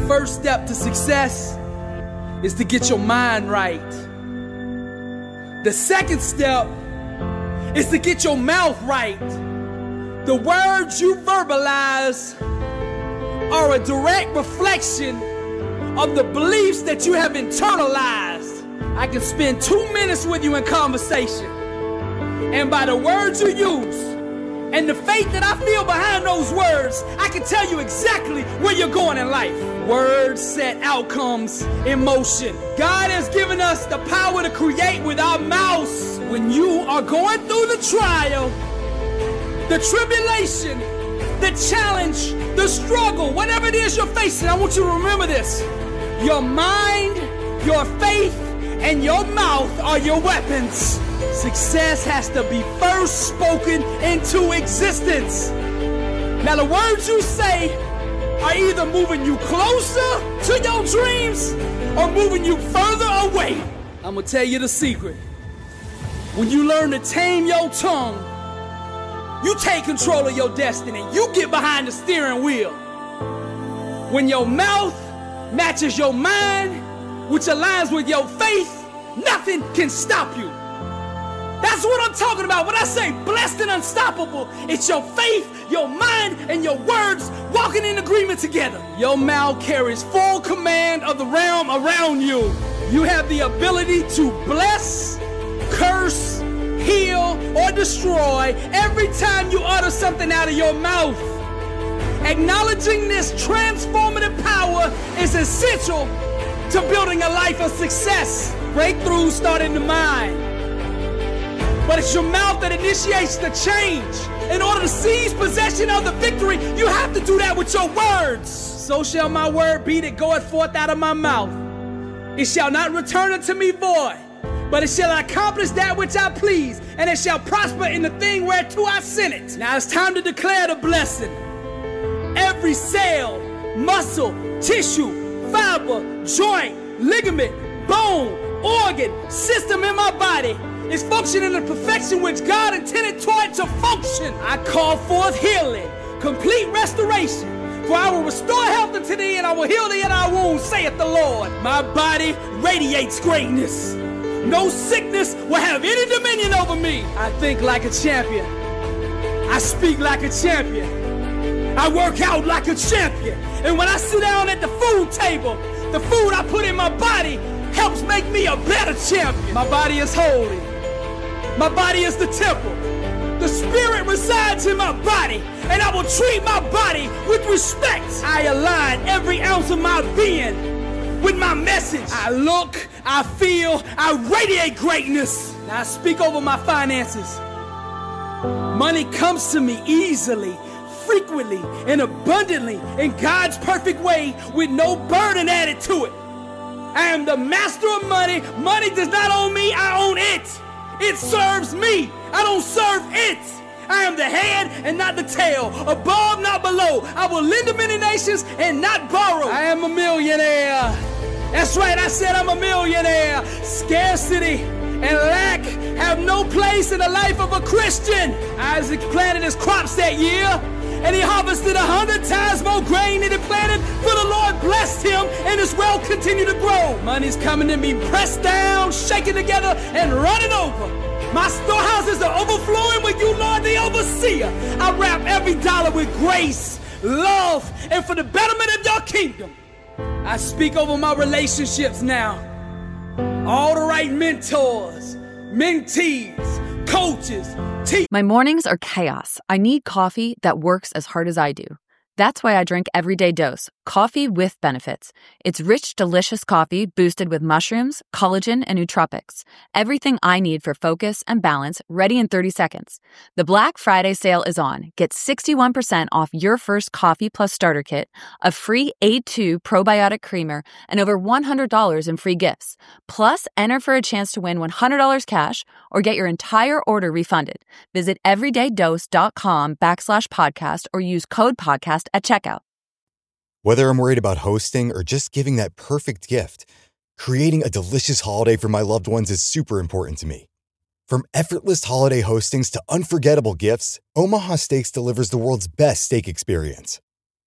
first step to success is to get your mind right. The second step is to get your mouth right. The words you verbalize are a direct reflection of the beliefs that you have internalized. I can spend 2 minutes with you in conversation, and by the words you use and the faith that I feel behind those words, I can tell you exactly where you're going in life. Words set outcomes in motion. God has given us the power to create with our mouths. When you are going through the trial, the tribulation, the challenge, the struggle, whatever it is you're facing, I want you to remember this. Your mind, your faith, and your mouth are your weapons. Success has to be first spoken into existence. Now, the words you say are either moving you closer to your dreams or moving you further away. I'm gonna tell you the secret. When you learn to tame your tongue, you take control of your destiny. You get behind the steering wheel. When your mouth matches your mind, which aligns with your faith, nothing can stop you. That's what I'm talking about when I say blessed and unstoppable. It's your faith, your mind, and your words walking in agreement together. Your mouth carries full command of the realm around you. You have the ability to bless, curse, heal, or destroy every time you utter something out of your mouth. Acknowledging this transformative power is essential to building a life of success. Breakthroughs start in the mind, but it's your mouth that initiates the change. In order to seize possession of the victory, you have to do that with your words. So shall my word be that goeth forth out of my mouth. It shall not return unto me void, but it shall accomplish that which I please, and it shall prosper in the thing whereto I sent it. Now it's time to declare the blessing. Every cell, muscle, tissue, fiber, joint, ligament, bone, organ, system in my body is functioning in the perfection which God intended for it to function. I call forth healing, complete restoration. For I will restore health unto thee, and I will heal thee in our wounds, saith the Lord. My body radiates greatness. No sickness will have any dominion over me. I think like a champion. I speak like a champion. I work out like a champion. And when I sit down at the food table, the food I put in my body helps make me a better champion. My body is holy. My body is the temple. The spirit resides in my body, and I will treat my body with respect. I align every ounce of my being with my message. I look, I feel, I radiate greatness. Now I speak over my finances. Money comes to me easily, frequently, and abundantly in God's perfect way with no burden added to it. I am the master of money. Money does not own me, I own it. It serves me. I don't serve it. I am the head and not the tail, above, not below. I will lend to many nations and not borrow. I am a millionaire. That's right, I said I'm a millionaire. Scarcity and lack have no place in the life of a Christian. Isaac planted his crops that year, and he harvested 100 times more grain than he planted, for the Lord blessed him, and his wealth continued to grow. Money's coming to me pressed down, shaken together, and running over. My storehouses are overflowing with you, Lord, the overseer. I wrap every dollar with grace, love, and for the betterment of your kingdom. I speak over my relationships now. All the right mentors, mentees, coaches, teachers. My mornings are chaos. I need coffee that works as hard as I do. That's why I drink Everyday Dose, coffee with benefits. It's rich, delicious coffee boosted with mushrooms, collagen, and nootropics. Everything I need for focus and balance, ready in 30 seconds. The Black Friday sale is on. Get 61% off your first coffee plus starter kit, a free A2 probiotic creamer, and over $100 in free gifts. Plus, enter for a chance to win $100 cash or get your entire order refunded. Visit everydaydose.com/podcast or use code podcast at checkout. Whether I'm worried about hosting or just giving that perfect gift, creating a delicious holiday for my loved ones is super important to me. From effortless holiday hostings to unforgettable gifts, Omaha Steaks delivers the world's best steak experience.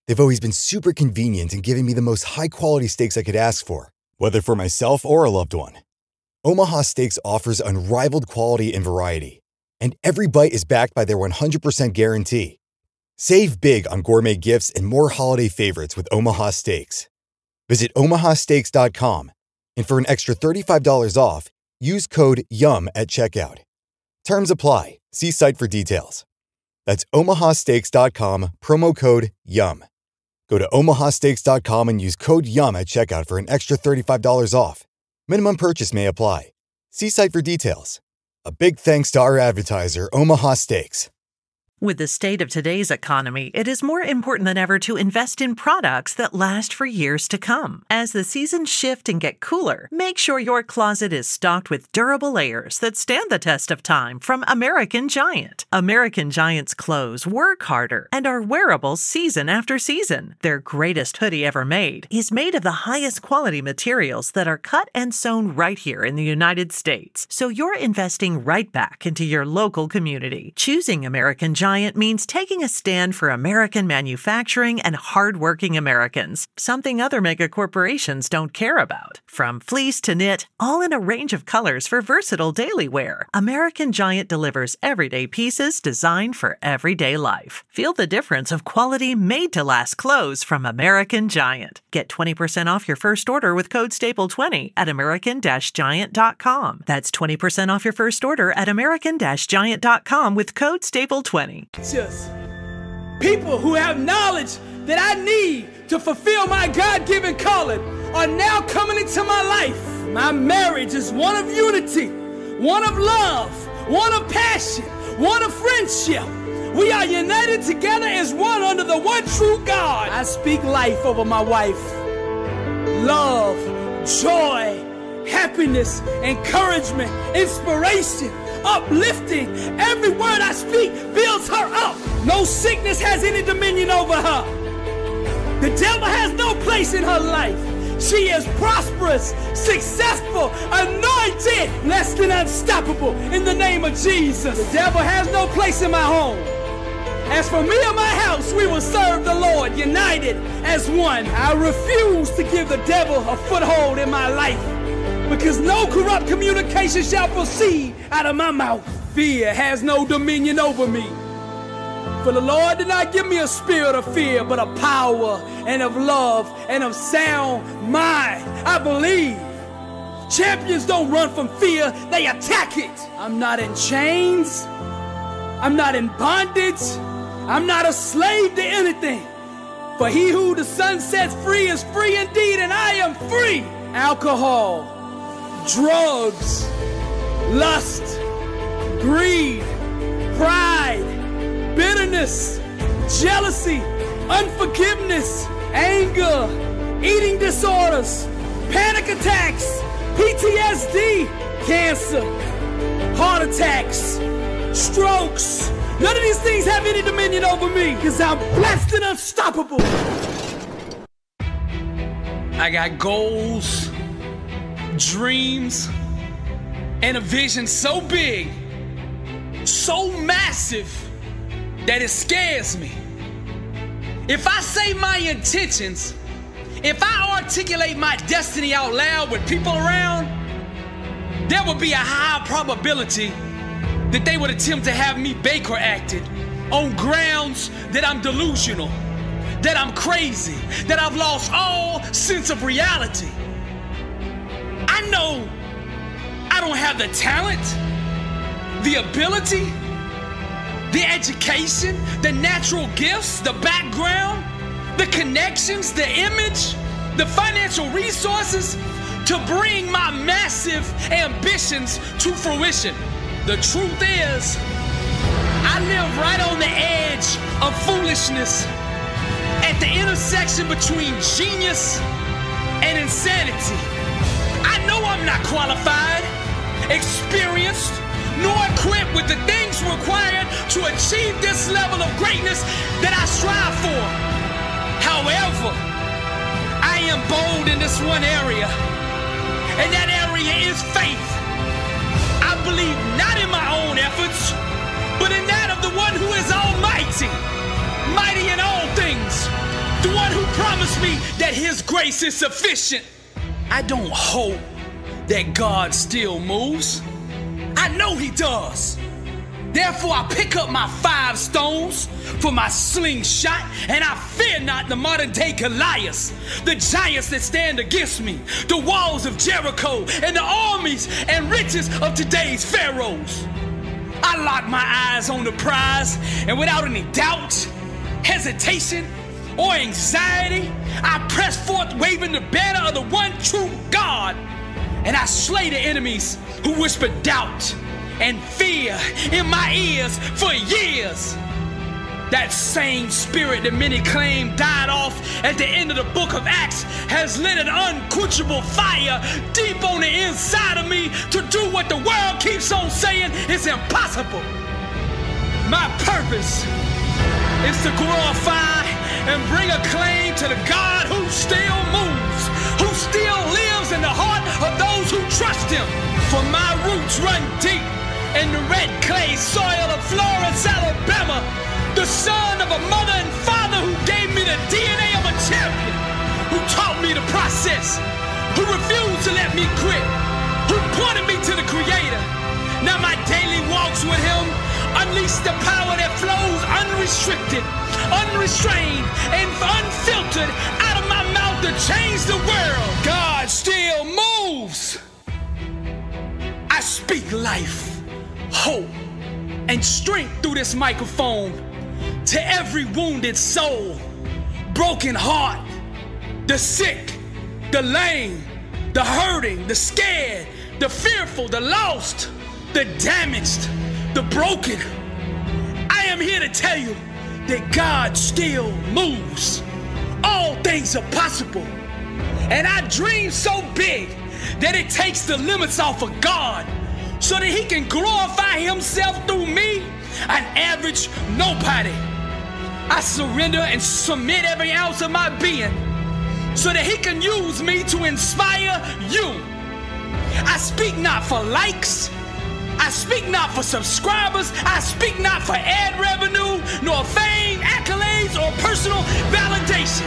They've always been super convenient and giving me the most high-quality steaks I could ask for, whether for myself or a loved one. Omaha Steaks offers unrivaled quality and variety, and every bite is backed by their 100% guarantee. Save big on gourmet gifts and more holiday favorites with Omaha Steaks. Visit omahasteaks.com, and for an extra $35 off, use code YUM at checkout. Terms apply. See site for details. That's omahasteaks.com, promo code YUM. Go to omahasteaks.com and use code YUM at checkout for an extra $35 off. Minimum purchase may apply. See site for details. A big thanks to our advertiser, Omaha Steaks. With the state of today's economy, it is more important than ever to invest in products that last for years to come. As the seasons shift and get cooler, make sure your closet is stocked with durable layers that stand the test of time from American Giant. American Giant's clothes work harder and are wearable season after season. Their greatest hoodie ever made is made of the highest quality materials that are cut and sewn right here in the United States. So you're investing right back into your local community. Choosing American Giant means taking a stand for American manufacturing and hardworking Americans, something other mega corporations don't care about. From fleece to knit, all in a range of colors for versatile daily wear, American Giant delivers everyday pieces designed for everyday life. Feel the difference of quality made-to-last clothes from American Giant. Get 20% off your first order with code STAPLE20 at american-giant.com. That's 20% off your first order at american-giant.com with code STAPLE20. People who have knowledge that I need to fulfill my God-given calling are now coming into my life. My marriage is one of unity, one of love, one of passion, one of friendship. We are united together as one under the one true God. I speak life over my wife. Love, joy, happiness, encouragement, inspiration, uplifting. Every word I speak builds her up. No sickness has any dominion over her. The devil has no place in her life. She is prosperous, successful, anointed, less than unstoppable in the name of Jesus. The devil has no place in my home. As for me and my house, we will serve the Lord, united as one. I refuse to give the devil a foothold in my life, because no corrupt communication shall proceed out of my mouth. Fear has no dominion over me. For the Lord did not give me a spirit of fear, but of power and of love and of sound mind. I believe. Champions don't run from fear, they attack it. I'm not in chains. I'm not in bondage. I'm not a slave to anything. For he who the Son sets free is free indeed, and I am free. Alcohol, drugs, lust, greed, pride, bitterness, jealousy, unforgiveness, anger, eating disorders, panic attacks, PTSD, cancer, heart attacks, strokes. None of these things have any dominion over me, because I'm blessed and unstoppable. I got goals, dreams, and a vision so big, so massive, that it scares me. If I say my intentions, if I articulate my destiny out loud with people around, there would be a high probability that they would attempt to have me Baker acted on grounds that I'm delusional, that I'm crazy, that I've lost all sense of reality. I know I don't have the talent, the ability, the education, the natural gifts, the background, the connections, the image, the financial resources to bring my massive ambitions to fruition. The truth is, I live right on the edge of foolishness, at the intersection between genius and insanity. I know I'm not qualified, experienced, nor equipped with the things required to achieve this level of greatness that I strive for. However, I am bold in this one area, and that area is faith. I believe not in my own efforts, but in that of the one who is almighty, mighty in all things, promised me that his grace is sufficient. I don't hope that God still moves. I know he does. Therefore, I pick up my 5 stones for my slingshot, and I fear not the modern-day Goliaths, the giants that stand against me, the walls of Jericho, and the armies and riches of today's pharaohs. I lock my eyes on the prize, and without any doubt, hesitation, or anxiety, I press forth waving the banner of the one true God, and I slay the enemies who whisper doubt and fear in my ears for years. That same spirit that many claim died off at the end of the book of Acts has lit an unquenchable fire deep on the inside of me to do what the world keeps on saying is impossible. My purpose is to glorify and bring acclaim to the God who still moves, who still lives in the heart of those who trust him. For my roots run deep in the red clay soil of Florence, Alabama, the son of a mother and father who gave me the DNA of a champion, who taught me the process, who refused to let me quit, who pointed me to the Creator. Now my daily walks with him unleash the power that flows unrestricted, unrestrained, and unfiltered out of my mouth to change the world. God still moves. I speak life, hope, and strength through this microphone to every wounded soul, broken heart, the sick, the lame, the hurting, the scared, the fearful, the lost, the damaged, the broken. I am here to tell you that God still moves. All things are possible. And I dream so big that it takes the limits off of God so that he can glorify himself through me, an average nobody. I surrender and submit every ounce of my being so that he can use me to inspire you. I speak not for likes. I speak not for subscribers. I speak not for ad revenue, nor fame, accolades, or personal validation.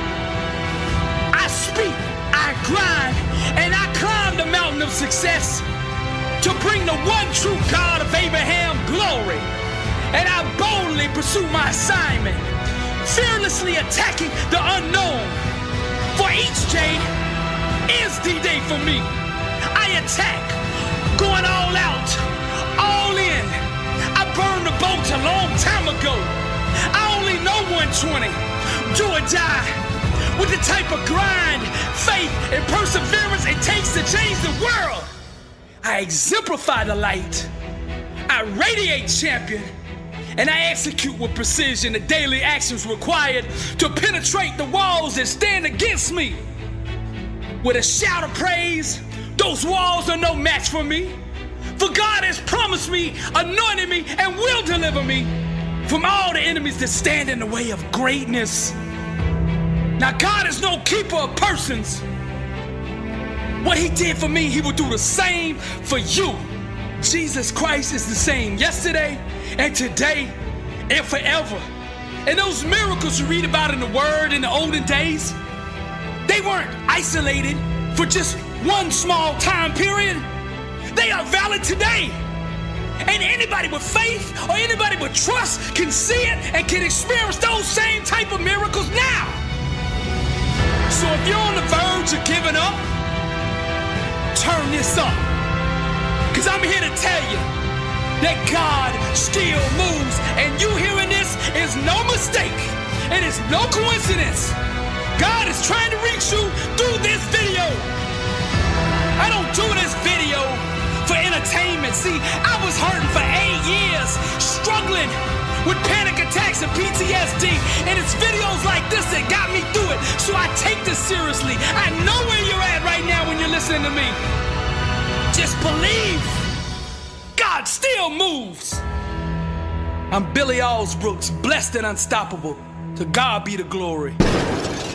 I speak, I grind, and I climb the mountain of success to bring the one true God of Abraham glory. And I boldly pursue my assignment, fearlessly attacking the unknown. For each day is D-Day for me. I attack, going all out, all in. I burned the boats a long time ago. I only know 120, do or die, with the type of grind, faith, and perseverance it takes to change the world. I exemplify the light. I radiate champion. And I execute with precision the daily actions required to penetrate the walls that stand against me. With a shout of praise, those walls are no match for me. For God has promised me, anointed me, and will deliver me from all the enemies that stand in the way of greatness. Now God is no keeper of persons. What he did for me, he will do the same for you. Jesus Christ is the same yesterday and today and forever. And those miracles you read about in the Word in the olden days, they weren't isolated for just one small time period. They are valid today. And anybody with faith or anybody with trust can see it and can experience those same type of miracles now. So if you're on the verge of giving up, turn this up. Because I'm here to tell you that God still moves, and you hearing this is no mistake. It is no coincidence. God is trying to reach you through this video. I don't do this video for entertainment. See, I was hurting for 8 years, struggling with panic attacks and PTSD, and it's videos like this that got me through it. So I take this seriously. I know where you're at right now when you're listening to me. Just believe. God still moves. I'm Billy Alsbrooks, blessed and unstoppable. To God be the glory.